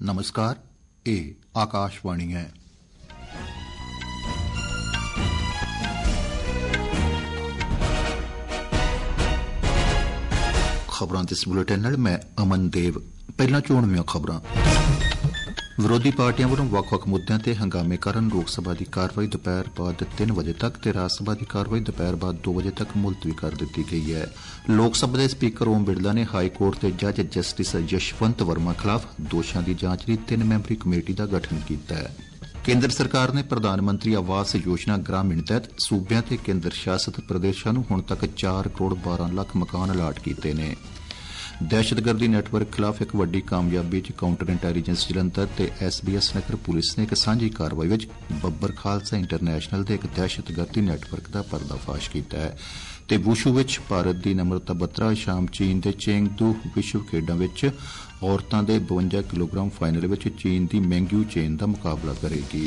नमस्कार, ये आकाशवाणी है। खबरां इस बुलेटिन नाल मैं अमन देव। पहला चोणवीआं खबरां। विरोधी पार्टियां वालों ਵੱਖ-ਵੱਖ मुद्दों ते हंगामे कारण लोक सभा की कार्रवाई दोपहर बाद 3 बजे तक ते राज सभा की कार्रवाई दोपहर बाद 2 बजे तक मुलतवी कर दी गई है। लोक सभा के स्पीकर ओम बिरला ने हाई कोर्ट के जज जस्टिस यशवंत वर्मा खिलाफ दोषां की जांच लई 3 मैंबरी कमेटी का गठन किया है। केंद्र सरकार ने प्रधानमंत्री आवास योजना ग्रामीण तहत सूबियां ते केंद्र शासित प्रदेशों नूं हुण तक 4 करोड़ 12 लाख मकान अलाट किए ने। दहशतगर्दी नैटवर्क खिलाफ एक वड्डी कामयाबी च काउंटर इंटैलीजेंस जलंधर ते SBS नगर पुलिस ने एक सांझी कार्रवाई विच बब्बर खालसा इंटरनेशनल दे एक दहशतगर्दी नैटवर्क का पर्दाफाश किया है ते वुशु विच भारत की नम्रता बत्रा शाम चीन के चेंगदू विश्व खेडां विच औरतां दे 52 किलोग्राम फाइनल विच चीन की मैंग्यू चेन का मुकाबला करेगी।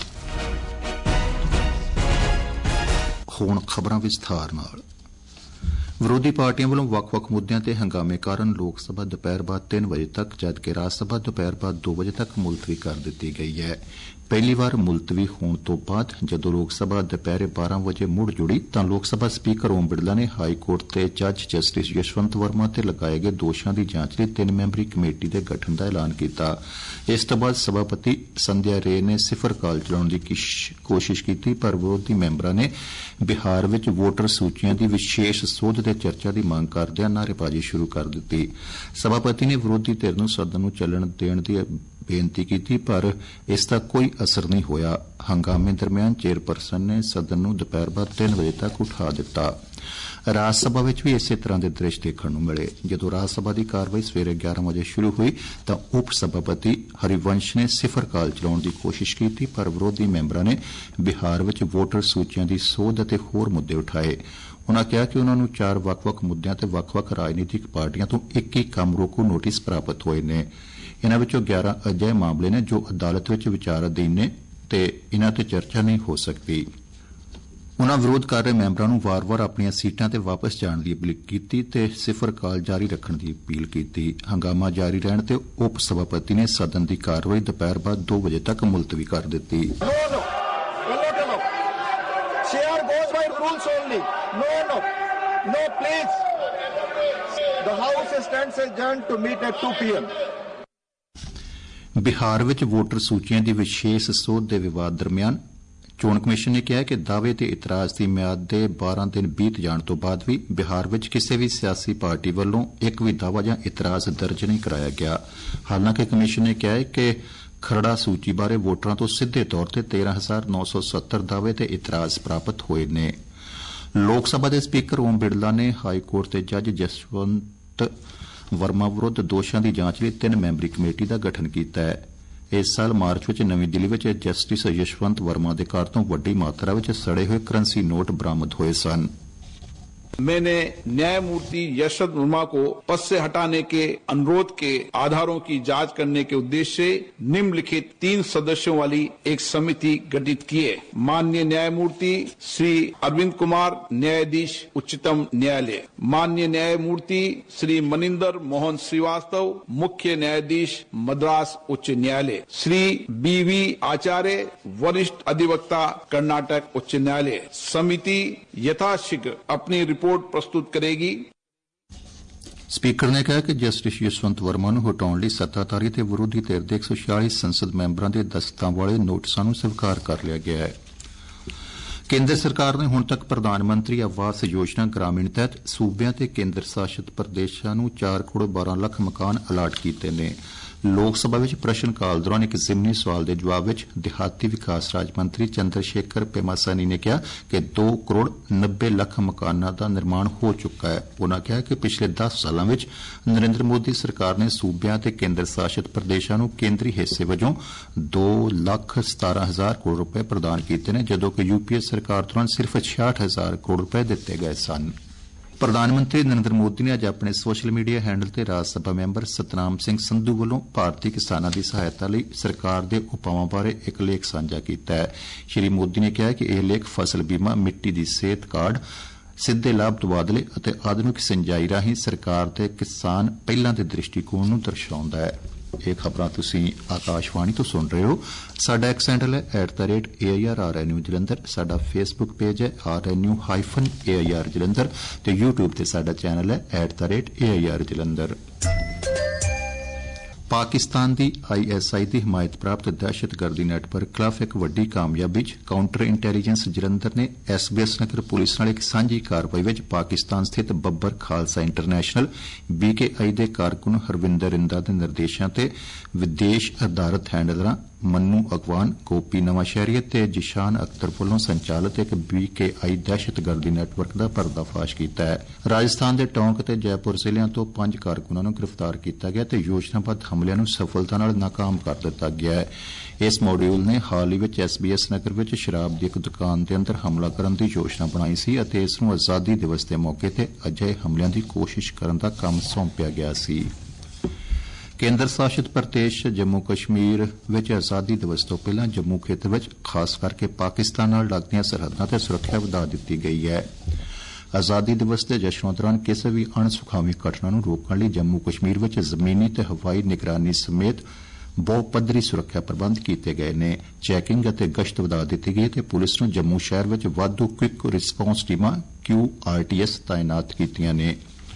हुण खबरां विस्तार नाल। विरोधी पार्टियां वालों ਵੱਖ-ਵੱਖ मुद्दों ते हंगामे कारण लोक सभा दोपहर बाद 3 बजे तक जबकि राज सभा दोपहर बाद 2 बजे तक मुलतवी कर दी गई है। पहली बार मुलतवी होने तो बाद जदों लोक सभा दोपहर 12 बजे मुड़ जुड़ी तां लोक सभा स्पीकर ओम बिरला ने हाई कोर्ट के जज जस्टिस यशवंत वर्मा ते लगाए गए दोषां की जांच लई 3 मैंबरी कमेटी के गठन का ऐलान किया। इस तो बाद सभापति संध्या रे ने सिफर काल चलाने की कोशिश की पर विरोधी मैंबरां ने बिहार विच वोटर सूचियां की विशेष सोध ते चर्चा की मांग करदिआं नारेबाजी शुरू कर दी। सभापति ने विरोधी धिर नूं सदन नूं चलण देण दी बेनती की पर इसका कोई असर नहीं होया। हंगामे दरमियान चेयरपर्सन ने सदन नूं दोपहर बाद 3 बजे तक उठा दिता। राज सभा विच भी इसे तरह के दृश्य देखने नूं मिले। जदों राज सभा की कार्रवाई सवेरे 11 बजे शुरू हुई तां उप सभापति हरिवंश ने सिफर काल चलाने की कोशिश की पर विरोधी मैंबरां ने बिहार विच वोटर सूचियां की सोध अते होर मुद्दे उठाए। उन्होंने कहा कि उन्होंने 4 ਵੱਖ-ਵੱਖ मुद्दों ते ਵੱਖ-ਵੱਖ राजनीतिक पार्टियां तो एक काम रोकू नोटिस प्राप्त होए ने। इन्हां विचों 11 अजिहे मामले ने जो अदालत विच विचाराधीन ने ते इन्हां ते चर्चा नहीं हो सकती। उन्होंने विरोध कर रहे मैंबरां नूं वार-वार अपनियां सीटां ते वापस जाण दी अपील कीती ते सिफर काल जारी रखण दी अपील कीती। हंगामा जारी रहण ते उप सभापति ने सदन की कार्रवाई दोपहर बाद 2 बजे तक मुलतवी कर दी। No, please. The House stands adjourned to meet at 2 p.m. Bihar विच वोटर सूचियां की विशेष सोध के विवाद दरमियान चोण कमिशन ने कहा कि दावे ते इतराज की म्याद के 12 दिन बीत जाने तो बाद भी बिहार विच किसी भी सियासी पार्टी वालों एक भी दावा या इतराज दर्ज नहीं कराया गया। हालांकि कमिशन ने कहा है कि खरड़ा सूची बारे वोटरां तो सीधे तौर पर 13,970 दावे ते इतराज प्राप्त होए ने। लोक सभा के स्पीकर ओम बिरला ने हाई कोर्ट के जज जसवंत वर्मा विरुद्ध दोषां की जांच लई 3 मैंबरी कमेटी का गठन किया है। इस साल मार्च में नवी दिल्ली में जस्टिस यशवंत वर्मा के घर तो वड्डी मात्रा में सड़े हुए करंसी नोट बरामद हुए सन। मैंने न्यायमूर्ति यशवंत वर्मा को पद से हटाने के अनुरोध के आधारों की जांच करने के उद्देश्य से निम्नलिखित 3 सदस्यों वाली एक समिति गठित की है। माननीय न्यायमूर्ति श्री अरविंद कुमार, न्यायाधीश उच्चतम न्यायालय, माननीय न्यायमूर्ति श्री मनिंदर मोहन श्रीवास्तव, मुख्य न्यायाधीश मद्रास उच्च न्यायालय, श्री BV आचार्य, वरिष्ठ अधिवक्ता कर्नाटक उच्च न्यायालय। समिति यथाशीघ्र अपनी रिपोर्ट प्रस्तुत करेगी। स्पीकर ने कहा कि जस्टिस यशवंत वर्मा नूं हटाउण लई सत्ताधारी ते विरोधी धिर दे 146 संसद मैंबरां दे दस्तखतां वाले नोटिसां नूं स्वीकार कर लिया गया है। केंद्र सरकार ने हुण तक प्रधानमंत्री आवास योजना ग्रामीण तहत सूबियां ते केंद्र शासित प्रदेशों नूं 4 करोड़ 12 लाख मकान अलाट कीते ने। लोक सभा विच प्रश्न काल दौरान एक जिमनी सवाल के जवाब विच देहाती विकास राज मंत्री चंद्रशेखर पेमासानी ने कहा कि 2 करोड़ 90 लाख मकानों का निर्माण हो चुका है। उन्होंने कहा कि पिछले 10 सालों में नरेंद्र मोदी सरकार ने सूबियां ते केंद्र शासित प्रदेशों नूं केंद्री हिस्से वजों 2,17,000 करोड़ रुपए प्रदान किए हैं, जदों कि UPA सरकार दौरान सिर्फ 66,000 करोड़ रुपए दिते गए सन। प्रधानमंत्री नरेंद्र मोदी ने अज अपने सोशल मीडिया हैंडल ते राज सभा मैंबर सतनाम सिंह संधू वालों भारतीय किसानों की सहायता लई सरकार के उपावां बारे एक लेख साझा किया है। श्री मोदी ने कहा कि यह लेख फसल बीमा, मिट्टी की सेहत कार्ड, सीधे लाभ तबादले और आधुनिक सिंचाई राही सरकार के किसान पहलों के दृष्टिकोण नूं दर्शाउंदा है। ਇਹ ਖਬਰਾਂ ਤੁਸੀਂ ਆਕਾਸ਼ਵਾਣੀ ਤੋਂ ਸੁਣ ਰਹੇ ਹੋ। ਸਾਡਾ ਐਕਸ ਹੈਂਡਲ ਹੈ @AIRRNU ਜਲੰਧਰ। ਸਾਡਾ ਫੇਸਬੁੱਕ ਪੇਜ ਹੈ RNU-AIR ਜਲੰਧਰ ਤੇ YouTube ਤੇ ਸਾਡਾ ਚੈਨਲ ਹੈ @AIR ਜਲੰਧਰ। ਪਾਕਿਸਤਾਨ ਦੀ ISI ਦੀ ਹਿਮਾਇਤ ਪ੍ਰਾਪਤ ਦਹਿਸ਼ਤਗਰਦੀ ਨੈਟਵਰਕ ਖਿਲਾਫ ਇੱਕ ਵੱਡੀ ਕਾਮਯਾਬੀ 'ਚ ਕਾਊਂਟਰ ਇੰਟੈਲੀਜੈਂਸ ਜਲੰਧਰ ਨੇ SBS ਨਗਰ ਪੁਲਿਸ ਨਾਲ ਇੱਕ ਸਾਂਝੀ ਕਾਰਵਾਈ ਵਿੱਚ ਪਾਕਿਸਤਾਨ ਸਥਿਤ ਬੱਬਰ ਖਾਲਸਾ ਇੰਟਰਨੈਸ਼ਨਲ BKI ਦੇ ਕਾਰਕੁਨ ਹਰਵਿੰਦਰ ਰਿੰਦਾ ਦੇ ਨਿਰਦੇਸ਼ਾਂ ਤੇ ਵਿਦੇਸ਼ ਆਧਾਰਿਤ ਹੈਂਡਲਰਾਂ ਮੰਨੂ ਅਗਵਾਨ, ਗੋਪੀ ਨਵਾਂਸ਼ਹਿਰੀ ਤੇ ਜਿਸ਼ਾਨ ਅਖਤਰ ਵੱਲੋਂ ਸੰਚਾਲਿਤ ਇੱਕ BKI ਦਹਿਸ਼ਤਗਰਦੀ ਨੈਟਵਰਕ ਦਾ ਪਰਦਾਫਾਸ਼ ਕੀਤਾ ਹੈ। ਰਾਜਸਥਾਨ ਦੇ ਟੋਂਕ ਤੇ ਜੈਪੁਰ ਜ਼ਿਲ੍ਹਿਆਂ ਤੋਂ 5 ਕਾਰਕੁਨਾਂ ਨੂੰ ਗ੍ਰਿਫਤਾਰ ਕੀਤਾ ਗਿਆ ਤੇ ਯੋਜਨਾਬੱਧ ਹਮਲਿਆਂ ਨੂੰ ਸਫਲਤਾ ਨਾਲ ਨਾਕਾਮ ਕਰ ਦਿੱਤਾ ਗਿਆ ਹੈ। ਇਸ ਮੋਡਿਊਲ ਨੇ ਹਾਲ ਹੀ ਵਿੱਚ SBS ਨਗਰ ਵਿੱਚ ਸ਼ਰਾਬ ਦੀ ਇੱਕ ਦੁਕਾਨ ਦੇ ਅੰਦਰ ਹਮਲਾ ਕਰਨ ਦੀ ਯੋਜਨਾ ਬਣਾਈ ਸੀ ਅਤੇ ਇਸ ਨੂੰ ਆਜ਼ਾਦੀ ਦਿਵਸ ਦੇ ਮੌਕੇ ਤੇ ਅਜਿਹੇ ਹਮਲਿਆਂ ਦੀ ਕੋਸ਼ਿਸ਼ ਕਰਨ ਦਾ ਕੰਮ ਸੌਂਪਿਆ ਗਿਆ ਸੀ। ਕੇਂਦਰ ਸ਼ਾਸਿਤ ਪ੍ਰਦੇਸ਼ ਜੰਮੂ ਕਸ਼ਮੀਰ ਵਿੱਚ ਆਜ਼ਾਦੀ ਦਿਵਸ ਤੋਂ ਪਹਿਲਾਂ ਜੰਮੂ ਖੇਤਰ ਵਿੱਚ ਖਾਸ ਕਰਕੇ ਪਾਕਿਸਤਾਨ ਨਾਲ ਲੱਗਦੀਆਂ ਸਰਹੱਦਾਂ ਤੇ ਸੁਰੱਖਿਆ ਵਧਾ ਦਿੱਤੀ ਗਈ ਹੈ। ਆਜ਼ਾਦੀ ਦਿਵਸ ਦੇ ਜਸ਼ਨਾਂ ਦੌਰਾਨ ਕਿਸੇ ਵੀ ਅਣਸੁਖਾਵੀਂ ਘਟਨਾ ਨੂੰ ਰੋਕਣ ਲਈ ਜੰਮੂ ਕਸ਼ਮੀਰ ਵਿੱਚ ਜ਼ਮੀਨੀ ਤੇ ਹਵਾਈ ਨਿਗਰਾਨੀ ਸਮੇਤ ਬਹੁਪੱਧਰੀ ਸੁਰੱਖਿਆ ਪ੍ਰਬੰਧ ਕੀਤੇ ਗਏ ਨੇ। ਚੈਕਿੰਗ ਅਤੇ ਗਸ਼ਤ ਵਧਾ ਦਿੱਤੀ ਗਈ ਤੇ ਪੁਲਿਸ ਨੂੰ ਜੰਮੂ ਸ਼ਹਿਰ ਵਿੱਚ ਵਾਧੂ ਕੁਇਕ ਰਿਸਪਾਂਸ ਟੀਮਾਂ QRTS ਤਾਇਨਾਤ ਕੀਤੀਆਂ ਨੇ।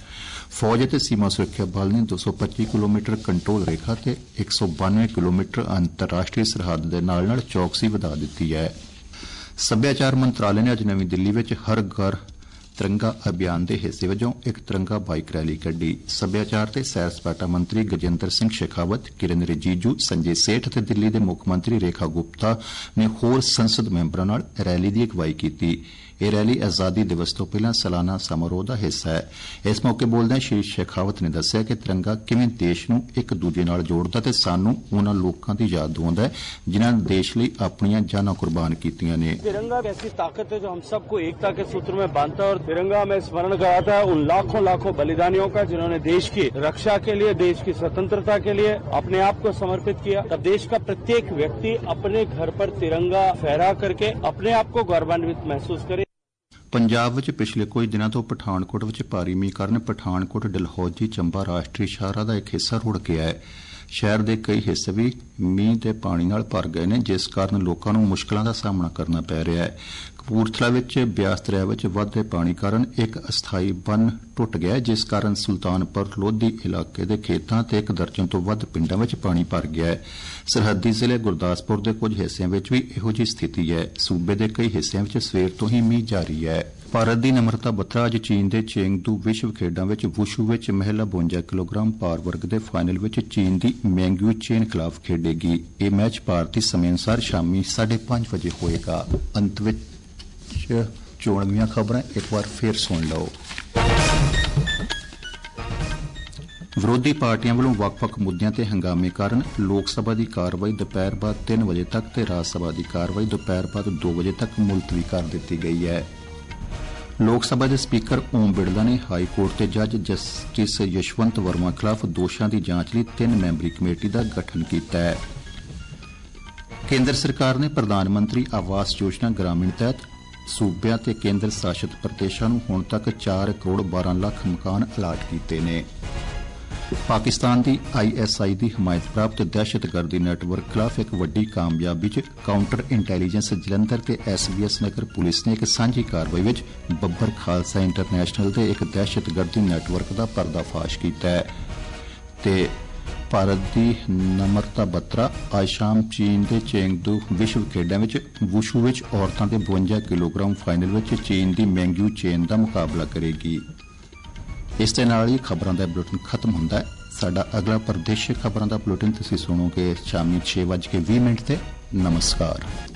ਫੌਜ ਅਤੇ ਸੀਮਾ ਸੁਰੱਖਿਆ ਬਲ ਨੇ 225 ਕਿਲੋਮੀਟਰ ਕੰਟਰੋਲ ਰੇਖਾ ਤੇ 192 ਕਿਲੋਮੀਟਰ ਅੰਤਰਰਾਸ਼ਟਰੀ ਸਰਹੱਦ ਦੇ ਨਾਲ ਚੌਕਸੀ ਵਧਾ ਦਿੱਤੀ ਹੈ। ਸੱਭਿਆਚਾਰ ਮੰਤਰਾਲੇ ਨੇ ਅੱਜ ਨਵੀਂ ਦਿੱਲੀ ਵਿੱਚ ਹਰ ਘਰ ਤਿਰੰਗਾ ਅਭਿਆਨ ਦੇ ਹਿੱਸੇ ਵਜੋਂ ਇੱਕ ਤਿਰੰਗਾ ਬਾਈਕ ਰੈਲੀ ਕੱਢੀ। ਸੱਭਿਆਚਾਰ ਤੇ ਸੈਰ ਸਪਾਟਾ ਮੰਤਰੀ ਗਜੇਂਦਰ ਸਿੰਘ ਸ਼ੇਖਾਵਤ, ਕਿਰਨ ਰਿਜੀਜੂ, ਸੰਜੇ ਸੇਠ ਅਤੇ ਦਿੱਲੀ ਦੇ ਮੁੱਖ ਮੰਤਰੀ ਰੇਖਾ ਗੁਪਤਾ ਨੇ ਹੋਰ ਸੰਸਦ ਮੈਂਬਰਾਂ ਨਾਲ ਰੈਲੀ ਦੀ ਅਗਵਾਈ ਕੀਤੀ। ਇਹ ਰੈਲੀ ਆਜ਼ਾਦੀ ਦਿਵਸ ਤੋਂ ਪਹਿਲਾਂ ਸਾਲਾਨਾ ਸਮਾਰੋਹ ਦਾ ਹਿੱਸਾ ਹੈ। ਇਸ ਮੌਕੇ ਬੋਲਦਿਆਂ ਸ਼੍ਰੀ ਸ਼ੇਖਾਵਤ ਨੇ ਦੱਸਿਆ ਕਿ ਤਿਰੰਗਾ ਕਿਵੇਂ ਦੇਸ਼ ਨੂੰ ਇੱਕ ਦੂਜੇ ਨਾਲ ਜੋੜਦਾ ਤੇ ਸਾਨੂੰ ਉਹਨਾਂ ਲੋਕਾਂ ਦੀ ਯਾਦ ਦਿਵਾਉਂਦਾ ਹੈ ਜਿਨ੍ਹਾਂ ਨੇ ਦੇਸ਼ ਲਈ ਆਪਣੀਆਂ ਜਾਨਾਂ ਕੁਰਬਾਨ ਕੀਤੀਆਂ ਨੇ। तिरंगा एक ऐसी ताकत है जो हम सबको एकता के सूत्र में बांधता है और तिरंगा हमें स्मरण कराता है उन लाखों लाखों बलिदानियों का जिन्होंने देश की रक्षा के लिए, देश की स्वतंत्रता के लिए अपने आप को समर्पित किया। तब देश का प्रत्येक व्यक्ति अपने घर पर तिरंगा फहरा करके अपने आप को गौरवान्वित महसूस करे। ਪੰਜਾਬ ਵਿੱਚ ਪਿਛਲੇ ਕੁਝ ਦਿਨਾਂ ਤੋਂ ਪਠਾਨਕੋਟ ਵਿੱਚ ਭਾਰੀ ਮੀਂਹ ਕਾਰਨ ਪਠਾਨਕੋਟ ਡਲਹੌਜੀ ਚੰਬਾ ਰਾਸ਼ਟਰੀ ਸ਼ਾਹਰਾਹ ਦਾ ਇੱਕ ਹਿੱਸਾ ਰੁੜ ਗਿਆ ਹੈ। ਸ਼ਹਿਰ ਦੇ ਕਈ ਹਿੱਸੇ ਵੀ ਮੀਂਹ ਦੇ ਪਾਣੀ ਨਾਲ ਭਰ ਗਏ ਨੇ ਜਿਸ ਕਾਰਨ ਲੋਕਾਂ ਨੂੰ ਮੁਸ਼ਕਲਾਂ ਦਾ ਸਾਹਮਣਾ ਕਰਨਾ ਪੈ ਰਿਹਾ ਹੈ। ਕਪੂਰਥਲਾ ਵਿੱਚ ਬਿਆਸ ਦਰਿਆ ਵਿੱਚ ਵਧਦੇ ਪਾਣੀ ਕਾਰਨ ਇੱਕ ਅਸਥਾਈ ਬੰਨ੍ਹ ਟੁੱਟ ਗਿਆ ਜਿਸ ਕਾਰਨ ਸੁਲਤਾਨਪੁਰ ਲੋਧੀ ਇਲਾਕੇ ਦੇ ਖੇਤਾਂ ਤੇ 1 ਦਰਜਨ ਤੋਂ ਵੱਧ ਪਿੰਡਾਂ ਵਿੱਚ ਪਾਣੀ ਭਰ ਗਿਆ ਹੈ। ਸਰਹੱਦੀ ਜ਼ਿਲ੍ਹੇ ਗੁਰਦਾਸਪੁਰ ਦੇ ਕੁਝ ਹਿੱਸਿਆਂ ਵਿੱਚ ਵੀ ਇਹੋ ਜਿਹੀ ਸਥਿਤੀ ਹੈ। ਸੂਬੇ ਦੇ ਕਈ ਹਿੱਸਿਆਂ ਵਿੱਚ ਸਵੇਰ ਤੋਂ ਹੀ ਮੀਂਹ ਜਾਰੀ ਹੈ। ਭਾਰਤ ਦੀ ਨਮਰਤਾ ਬੱਤਰਾ ਅੱਜ ਚੀਨ ਦੇ ਚੇਂਗਦੂ ਵਿਸ਼ਵ ਖੇਡਾਂ ਵਿੱਚ ਵੁਸ਼ੂ ਵਿੱਚ ਮਹਿਲਾ 52 ਕਿਲੋਗ੍ਰਾਮ ਭਾਰ ਵਰਗ ਦੇ ਫਾਈਨਲ ਵਿੱਚ ਚੀਨ ਦੀ ਮੈਂਗਯੂ ਚੇਨ ਖਿਲਾਫ ਖੇਡੇਗੀ। ਇਹ ਮੈਚ ਭਾਰਤੀ ਸਮੇਂ ਅਨੁਸਾਰ ਸ਼ਾਮੀ 5:30 ਵਜੇ ਹੋਏਗਾ। ਅੰਤ ਵਿੱਚ ਚੋਣਵੀਆਂ ਖਬਰਾਂ ਇੱਕ ਵਾਰ ਫੇਰ ਸੁਣ ਲਓ। ਵਿਰੋਧੀ ਪਾਰਟੀਆਂ ਵੱਲੋਂ ਵੱਖ-ਵੱਖ ਮੁੱਦਿਆਂ ਤੇ ਹੰਗਾਮੇ ਕਾਰਨ ਲੋਕ ਸਭਾ ਦੀ ਕਾਰਵਾਈ ਦੁਪਹਿਰ ਬਾਅਦ 3 ਵਜੇ ਤੱਕ ਤੇ ਰਾਜ ਸਭਾ ਦੀ ਕਾਰਵਾਈ ਦੁਪਹਿਰ ਬਾਅਦ 2 ਵਜੇ ਤੱਕ ਮੁਲਤਵੀ ਕਰ ਦਿੱਤੀ ਗਈ ਹੈ। ਲੋਕ ਸਭਾ ਦੇ ਸਪੀਕਰ ਓਮ ਬਿਰਲਾ ਨੇ ਹਾਈ ਕੋਰਟ ਦੇ ਜੱਜ ਜਸਟਿਸ ਯਸ਼ਵੰਤ ਵਰਮਾ ਖਿਲਾਫ ਦੋਸ਼ਾਂ ਦੀ ਜਾਂਚ ਲਈ 3 ਮੈਂਬਰੀ ਕਮੇਟੀ ਦਾ ਗਠਨ ਕੀਤਾ ਹੈ। ਕੇਂਦਰ ਸਰਕਾਰ ਨੇ ਪ੍ਰਧਾਨ ਮੰਤਰੀ ਆਵਾਸ ਯੋਜਨਾ ਗ੍ਰਾਮੀਣ ਤਹਿਤ ਸੂਬਿਆਂ ਤੇ ਕੇਂਦਰ ਸ਼ਾਸਿਤ ਪ੍ਰਦੇਸ਼ਾਂ ਨੂੰ ਹੁਣ ਤੱਕ 4 ਕਰੋੜ 12 ਲੱਖ ਮਕਾਨ ਅਲਾਟ ਕੀਤੇ ਨੇ। ਪਾਕਿਸਤਾਨ ਦੀ ISI ਦੀ ਹਿਮਾਇਤ ਪ੍ਰਾਪਤ ਦਹਿਸ਼ਤਗਰਦੀ ਨੈਟਵਰਕ ਖਿਲਾਫ ਇੱਕ ਵੱਡੀ ਕਾਮਯਾਬੀ 'ਚ ਕਾਊਂਟਰ ਇੰਟੈਲੀਜੈਂਸ ਜਲੰਧਰ ਤੇ SBS ਨਗਰ ਪੁਲਿਸ ਨੇ ਇੱਕ ਸਾਂਝੀ ਕਾਰਵਾਈ ਵਿੱਚ ਬੱਬਰ ਖਾਲਸਾ ਇੰਟਰਨੈਸ਼ਨਲ ਦੇ ਇੱਕ ਦਹਿਸ਼ਤਗਰਦੀ ਨੈਟਵਰਕ ਦਾ ਪਰਦਾਫਾਸ਼ ਕੀਤਾ ਹੈ ਤੇ ਭਾਰਤ ਦੀ ਨਮਰਤਾ ਬੱਤਰਾ ਅੱਜ ਸ਼ਾਮ ਚੀਨ ਦੇ ਚੇਂਗਦੂ ਵਿਸ਼ਵ ਖੇਡਾਂ ਵਿੱਚ ਵੁਸ਼ੂ ਵਿੱਚ ਔਰਤਾਂ ਦੇ 52 ਕਿਲੋਗ੍ਰਾਮ ਫਾਈਨਲ ਵਿੱਚ ਚੀਨ ਦੀ ਮੈਂਗਯੂ ਚੇਨ ਦਾ ਮੁਕਾਬਲਾ ਕਰੇਗੀ। ਇਸ ਦੇ ਨਾਲ ਹੀ ਖਬਰਾਂ ਦਾ ਬੁਲੇਟਿਨ ਖਤਮ ਹੁੰਦਾ ਹੈ। ਸਾਡਾ ਅਗਲਾ ਪ੍ਰਦੇਸ਼ੀ ਖਬਰਾਂ ਦਾ ਬੁਲੇਟਿਨ ਤੁਸੀਂ ਸੁਣੋਗੇ ਸ਼ਾਮੀ 6:20 ਤੇ। ਨਮਸਕਾਰ।